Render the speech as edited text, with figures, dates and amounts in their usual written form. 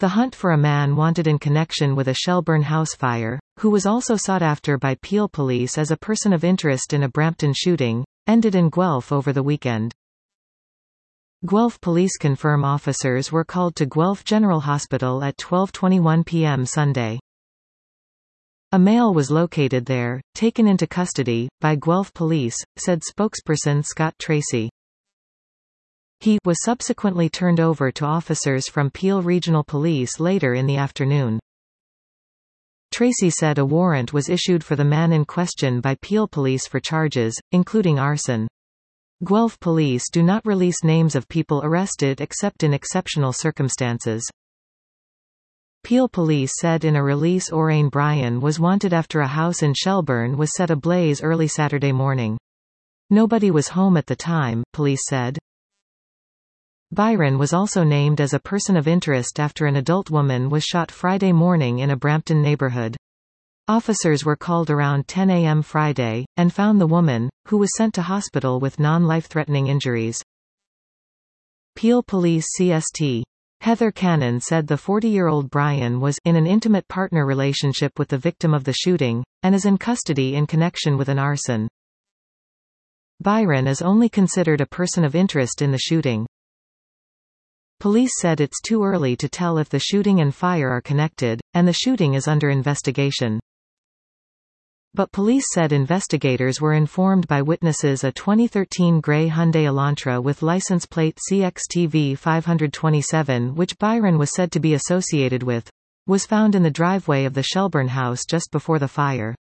The hunt for a man wanted in connection with a Shelburne house fire, who was also sought after by Peel police as a person of interest in a Brampton shooting, ended in Guelph over the weekend. Guelph police confirm officers were called to Guelph General Hospital at 12:21 p.m. Sunday. A male was located there, taken into custody, by Guelph police, said spokesperson Scott Tracy. He was subsequently turned over to officers from Peel Regional Police later in the afternoon. Tracy said a warrant was issued for the man in question by Peel police for charges, including arson. Guelph police do not release names of people arrested except in exceptional circumstances. Peel police said in a release Orain Bryan was wanted after a house in Shelburne was set ablaze early Saturday morning. Nobody was home at the time, police said. Byron was also named as a person of interest after an adult woman was shot Friday morning in a Brampton neighborhood. Officers were called around 10 a.m. Friday, and found the woman, who was sent to hospital with non-life-threatening injuries. Peel Police CST. Heather Cannon said the 40-year-old Bryan was in an intimate partner relationship with the victim of the shooting, and is in custody in connection with an arson. Byron is only considered a person of interest in the shooting. Police said it's too early to tell if the shooting and fire are connected, and the shooting is under investigation. But police said investigators were informed by witnesses a 2013 grey Hyundai Elantra with license plate CXTV 527, which Byron was said to be associated with, was found in the driveway of the Shelburne house just before the fire.